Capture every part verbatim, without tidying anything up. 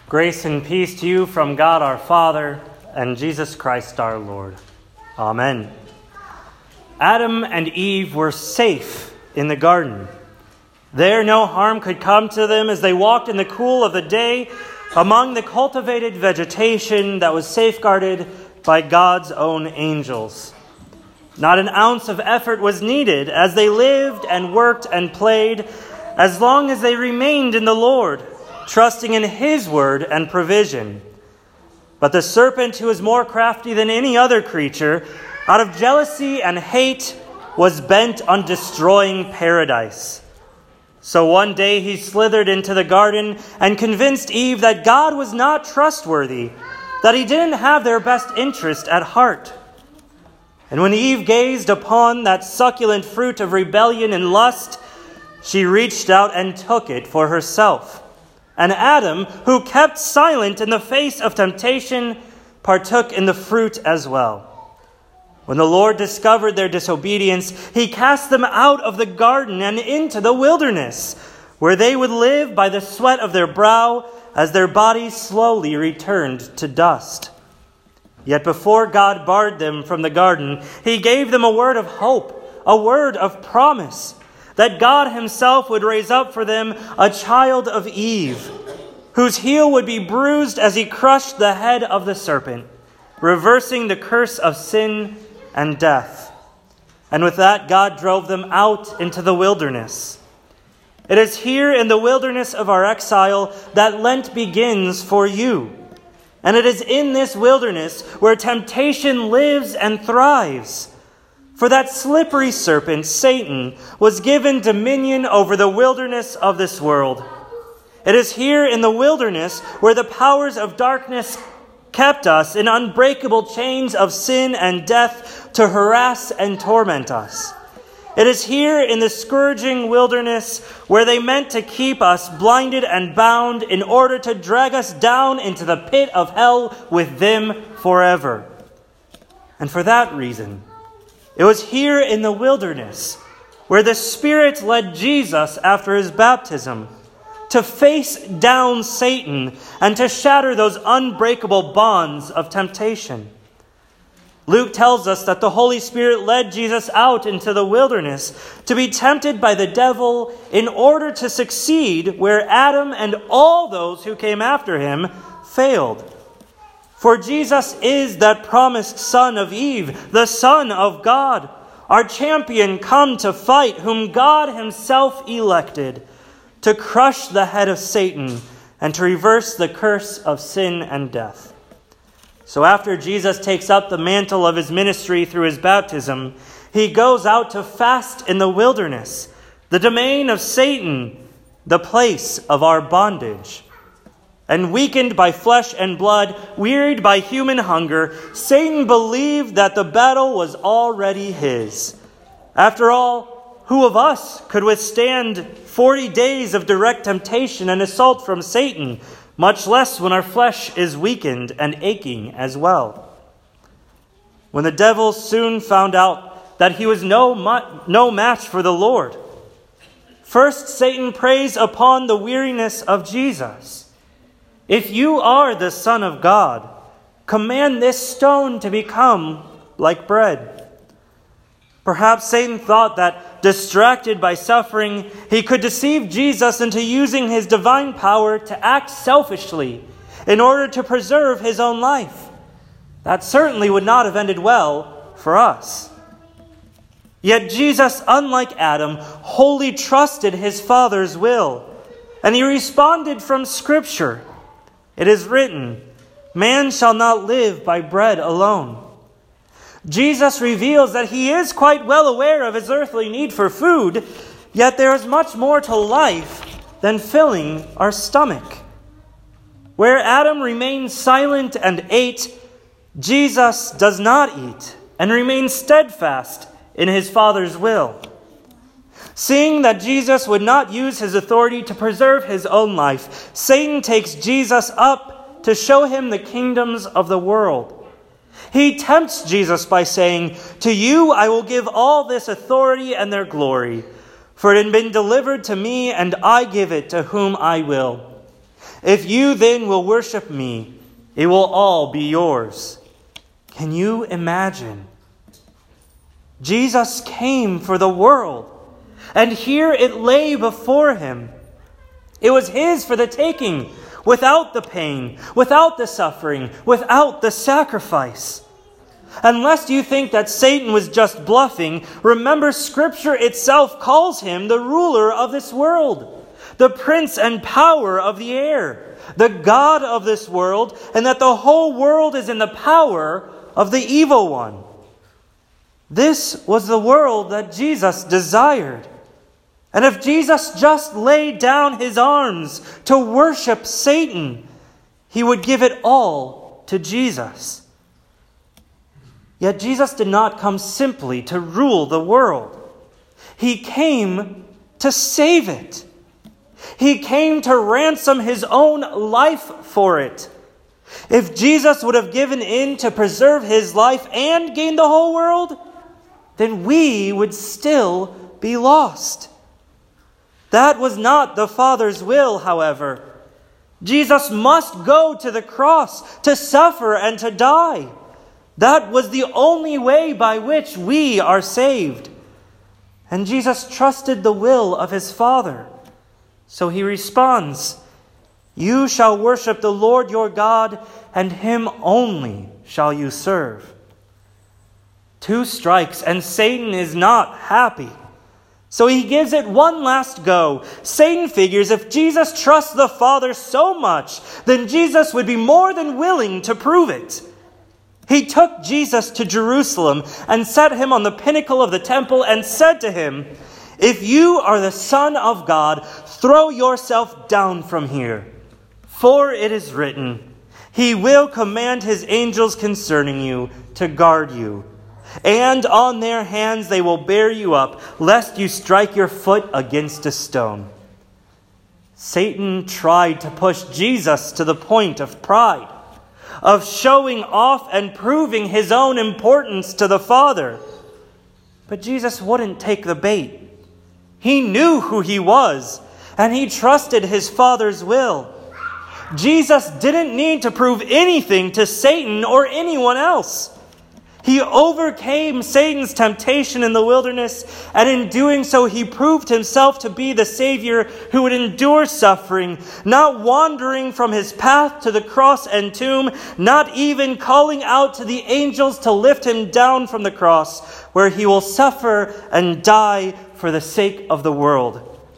Grace and peace to you from God our Father and Jesus Christ our Lord. Amen. Adam and Eve were safe in the garden. There no harm could come to them as they walked in the cool of the day among the cultivated vegetation that was safeguarded by God's own angels. Not an ounce of effort was needed as they lived and worked and played as long as they remained in the Lord, trusting in His word and provision. But the serpent, who is more crafty than any other creature, out of jealousy and hate, was bent on destroying paradise. So one day he slithered into the garden and convinced Eve that God was not trustworthy, that He didn't have their best interest at heart. And when Eve gazed upon that succulent fruit of rebellion and lust, she reached out and took it for herself. And Adam, who kept silent in the face of temptation, partook in the fruit as well. When the Lord discovered their disobedience, He cast them out of the garden and into the wilderness, where they would live by the sweat of their brow as their bodies slowly returned to dust. Yet before God barred them from the garden, He gave them a word of hope, a word of promise, that God Himself would raise up for them a child of Eve, whose heel would be bruised as He crushed the head of the serpent, reversing the curse of sin and death. And with that, God drove them out into the wilderness. It is here in the wilderness of our exile that Lent begins for you. And it is in this wilderness where temptation lives and thrives. For that slippery serpent, Satan, was given dominion over the wilderness of this world. It is here in the wilderness where the powers of darkness kept us in unbreakable chains of sin and death to harass and torment us. It is here in the scourging wilderness where they meant to keep us blinded and bound in order to drag us down into the pit of hell with them forever. And for that reason, it was here in the wilderness where the Spirit led Jesus after His baptism to face down Satan and to shatter those unbreakable bonds of temptation. Luke tells us that the Holy Spirit led Jesus out into the wilderness to be tempted by the devil in order to succeed where Adam and all those who came after him failed. For Jesus is that promised son of Eve, the Son of God, our champion come to fight, whom God Himself elected to crush the head of Satan and to reverse the curse of sin and death. So after Jesus takes up the mantle of His ministry through His baptism, He goes out to fast in the wilderness, the domain of Satan, the place of our bondage. And weakened by flesh and blood, wearied by human hunger, Satan believed that the battle was already his. After all, who of us could withstand forty days of direct temptation and assault from Satan, much less when our flesh is weakened and aching as well? When the devil soon found out that he was no, no match for the Lord, first Satan preys upon the weariness of Jesus. If you are the Son of God, command this stone to become like bread. Perhaps Satan thought that, distracted by suffering, he could deceive Jesus into using his divine power to act selfishly in order to preserve his own life. That certainly would not have ended well for us. Yet Jesus, unlike Adam, wholly trusted His Father's will, and He responded from Scripture. It is written, "Man shall not live by bread alone." Jesus reveals that He is quite well aware of His earthly need for food, yet there is much more to life than filling our stomach. Where Adam remained silent and ate, Jesus does not eat and remains steadfast in His Father's will. Seeing that Jesus would not use His authority to preserve His own life, Satan takes Jesus up to show Him the kingdoms of the world. He tempts Jesus by saying, "To you I will give all this authority and their glory, for it had been delivered to me, and I give it to whom I will. If you then will worship me, it will all be yours. Can you imagine? Jesus came for the world, and here it lay before him. It was his for the taking, without the pain, without the suffering, without the sacrifice. Unless you think that Satan was just bluffing, remember Scripture itself calls him the ruler of this world, the prince and power of the air, the God of this world, and that the whole world is in the power of the evil one. This was the world that Jesus desired. And if Jesus just laid down his arms to worship Satan, he would give it all to Jesus. Yet Jesus did not come simply to rule the world. He came to save it. He came to ransom his own life for it. If Jesus would have given in to preserve his life and gain the whole world, then we would still be lost. That was not the Father's will, however. Jesus must go to the cross to suffer and to die. That was the only way by which we are saved. And Jesus trusted the will of his Father. So he responds, "You shall worship the Lord your God, and him only shall you serve." Two strikes, and Satan is not happy. So he gives it one last go. Satan figures if Jesus trusts the Father so much, then Jesus would be more than willing to prove it. He took Jesus to Jerusalem and set him on the pinnacle of the temple and said to him, "If you are the Son of God, throw yourself down from here. For it is written, He will command His angels concerning you to guard you. And on their hands they will bear you up, lest you strike your foot against a stone." Satan tried to push Jesus to the point of pride, of showing off and proving his own importance to the Father. But Jesus wouldn't take the bait. He knew who he was, and he trusted his Father's will. Jesus didn't need to prove anything to Satan or anyone else. He overcame Satan's temptation in the wilderness, and in doing so he proved himself to be the Savior who would endure suffering, not wandering from his path to the cross and tomb, not even calling out to the angels to lift him down from the cross, where he will suffer and die for the sake of the world.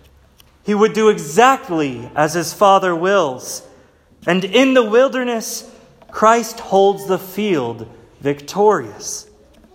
He would do exactly as his Father wills. And in the wilderness, Christ holds the field victorious.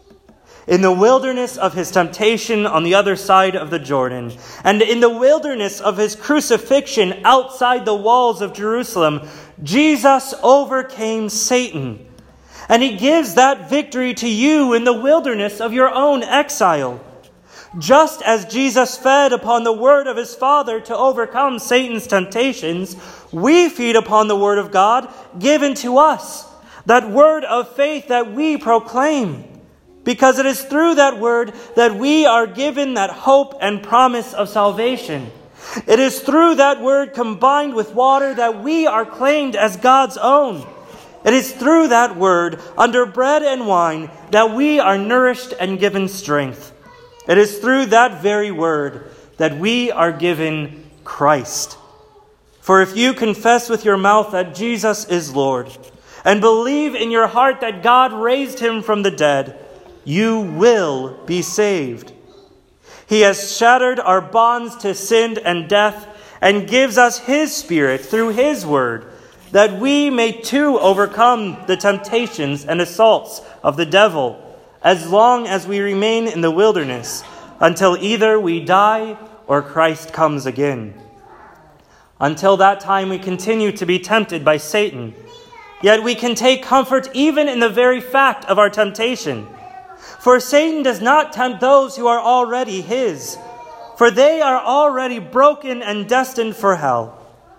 In the wilderness of his temptation on the other side of the Jordan, and in the wilderness of his crucifixion outside the walls of Jerusalem, Jesus overcame Satan. And he gives that victory to you in the wilderness of your own exile. Just as Jesus fed upon the word of his Father to overcome Satan's temptations, we feed upon the word of God given to us, that word of faith that we proclaim, because it is through that word that we are given that hope and promise of salvation. It is through that word combined with water that we are claimed as God's own. It is through that word, under bread and wine, that we are nourished and given strength. It is through that very word that we are given Christ. For if you confess with your mouth that Jesus is Lord, and believe in your heart that God raised him from the dead, you will be saved. He has shattered our bonds to sin and death, and gives us his Spirit through his word, that we may too overcome the temptations and assaults of the devil, as long as we remain in the wilderness, until either we die or Christ comes again. Until that time we continue to be tempted by Satan. Yet we can take comfort even in the very fact of our temptation. For Satan does not tempt those who are already his, for they are already broken and destined for hell.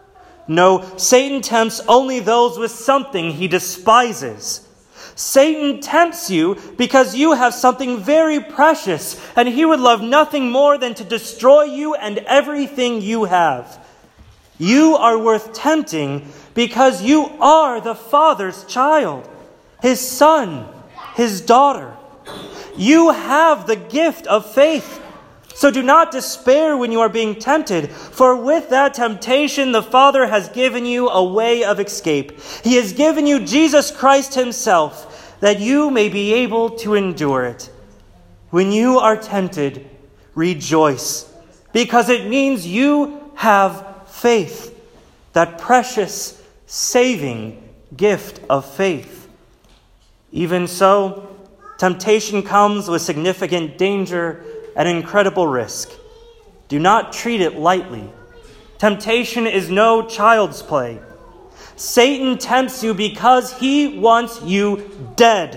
No, Satan tempts only those with something he despises. Satan tempts you because you have something very precious, and he would love nothing more than to destroy you and everything you have. You are worth tempting because you are the Father's child, His son, His daughter. You have the gift of faith. So do not despair when you are being tempted, for with that temptation the Father has given you a way of escape. He has given you Jesus Christ Himself, that you may be able to endure it. When you are tempted, rejoice, because it means you have faith, that precious, saving gift of faith. Even so, temptation comes with significant danger and incredible risk. Do not treat it lightly. Temptation is no child's play. Satan tempts you because he wants you dead,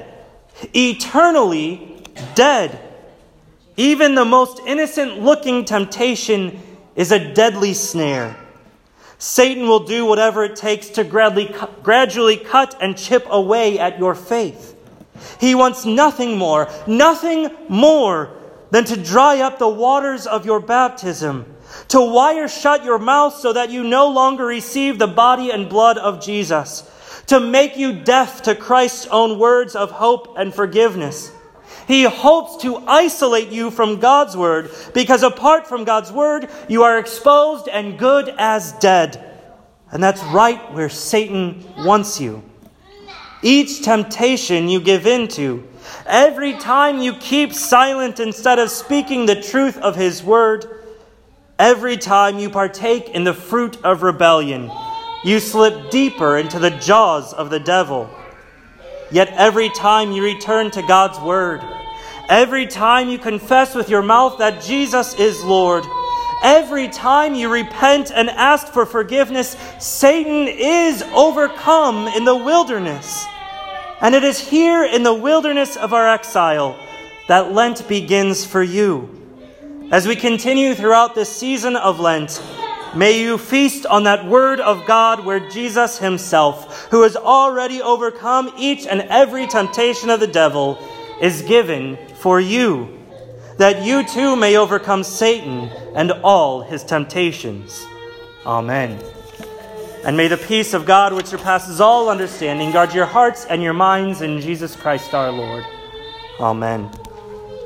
eternally dead. Even the most innocent-looking temptation is a deadly snare. Satan will do whatever it takes to gradually cut and chip away at your faith. He wants nothing more, nothing more than to dry up the waters of your baptism, to wire shut your mouth so that you no longer receive the body and blood of Jesus, to make you deaf to Christ's own words of hope and forgiveness. He hopes to isolate you from God's word, because apart from God's word, you are exposed and good as dead. And that's right where Satan wants you. Each temptation you give in to, every time you keep silent instead of speaking the truth of His word, every time you partake in the fruit of rebellion, you slip deeper into the jaws of the devil. Yet every time you return to God's word, every time you confess with your mouth that Jesus is Lord, every time you repent and ask for forgiveness, Satan is overcome in the wilderness. And it is here in the wilderness of our exile that Lent begins for you. As we continue throughout this season of Lent, may you feast on that word of God where Jesus Himself, who has already overcome each and every temptation of the devil, is given for you, that you too may overcome Satan and all his temptations. Amen. And may the peace of God, which surpasses all understanding, guard your hearts and your minds in Jesus Christ our Lord. Amen.